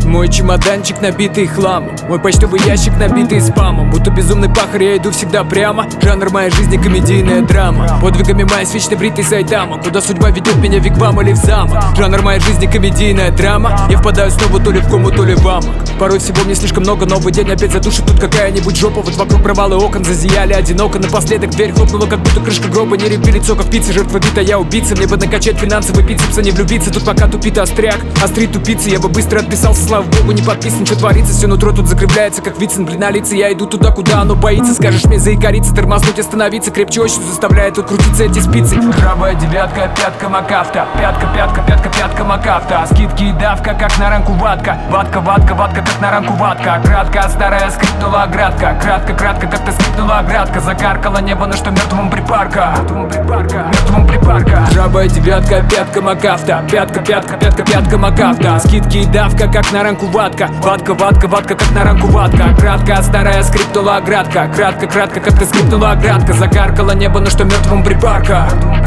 Мой чемоданчик набитый хламом, мой почтовый ящик набитый спамом. Будто безумный пахарь, я иду всегда прямо. Жанр моей жизни комедийная драма. Подвигами маясь вечно бритый Сайтама. Куда судьба ведет меня, в вигвам или в замок. Жанр моей жизни комедийная драма. Я впадаю снова то ли в кому, то ли в амок. Порой всего мне слишком много, новый день опять задушит тут какая-нибудь жопа. Вот вокруг провалы окон зазияли одиноко. Напоследок дверь хлопнула, как будто крышка гроба. Не репи лицо, как пицца, жертва бита, я убийца. Мне бы накачать финансовый бицепс, а не влюбиться. Тут пока тупит остряк, острит тупицы. Я бы быстро отписался, слава богу, не подписан. Что творится, все нутро тут закрепляется, как Вицин. Блин, на лице я иду туда, куда оно боится. Скажешь мне заикариться, тормознуть, остановиться. Крепче очень заставляет тут крутиться эти спицы. Рабая девятка, пятка, макафта. Пятка, пятка, пятка, пятка, макафта. Скидки и давка, как на ранку ватка. Ватка, ватка, ватка, как на ранку ватка. Кратко, старая скрипнула оградка. Кратко, кратко, как-то скрипнула оградка. Закаркало небо, на что мертвым припарка. Мертвым припарка. Рабая девятка, пятка, макафта. Пятка, пятка, пятка, пятка, макафта. Скидки и давка, как на ранку ватка. Ватка, ватка, ватка, как на ранку ватка. Кратко, старая скрипнула оградка. Кратко, кратко, как-то скрипнула оградка. Закаркало небо, на что мертвым припарка.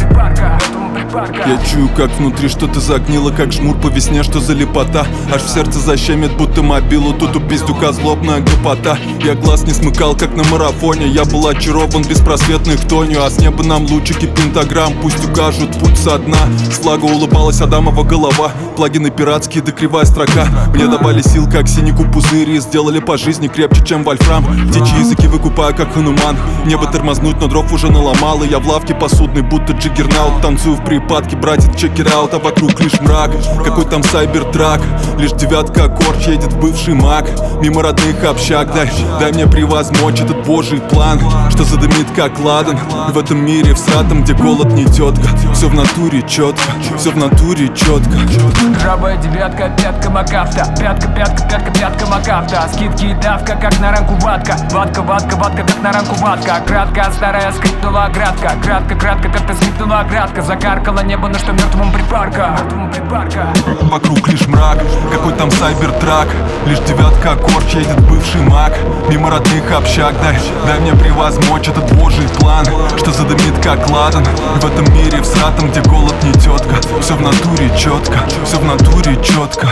Я чую, как внутри что-то загнило, как жмур по весне, что за лепота. Аж в сердце защемит, будто мобилу. Тут у пиздюка злобная гопота. Я глаз не смыкал, как на марафоне. Я был очарован беспросветной хтонью. А с неба нам лучики пентаграмм пусть укажут путь со дна. С флага улыбалась Адамова голова. Плагины пиратские, да кривая строка. Мне давали сил, как синику пузыри. Сделали по жизни крепче, чем вольфрам. Птичьи языки выкупаю, как хануман. Небо тормознуть, но дров уже наломал. И я в лавке посудной, будто джиггернаут. Танцую в припадке, братец, чекер-аут. А вокруг лишь мрак, какой там сайбертрак. Лишь девятка аккорд едет бывший маг. Мимо родных общак, дай мне превозмочь этот божий план, что задымит как ладан. В этом мире всратом, где голод не тетка. Все в натуре четко, все в натуре четко. Рабая девятка, пятка, макафта. Пятка, пятка, пятка, пятка, макафта. Скидки и давка, как на ранку ватка. Ватка, ватка, ватка, как на ранку ватка. Кратко, старая скрипнула оградка. Кратко, кратко, как-то скрипнула оградка. Закаркало небо, на что мертвым припарка. Вокруг лишь мрак, какой там сайбертрак. Лишь девятка аккорд едет бывший маг. Мимо родных общак, дай мне превозмочь этот божий план, что задымит как ладан. В этом мире всратом, где голод не тетка. Все в натуре четко, все в натуре четко.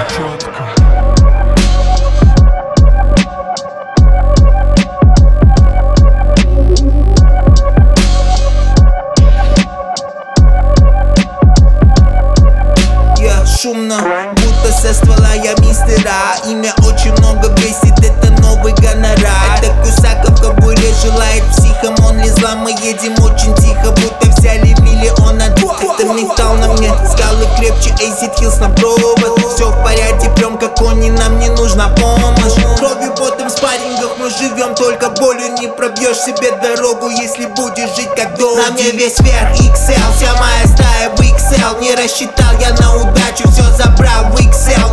Шумно, будто со ствола я мистера. Имя очень много бесит, это новый гонорар. Это кусака в кобуре желает психом. Он не зла, мы едем очень тихо, будто взяли миллион. Это металл на мне, скалы крепче, Acid Hills на провод. Все в порядке, прям как они, нам не нужна помощь. Кровью, потом в спаррингах мы живем, только болью не пробьешь себе дорогу, если будешь жить как долг. На мне весь верх XL, вся моя стая в XL. Не рассчитал я на удачу, все забрал в XL.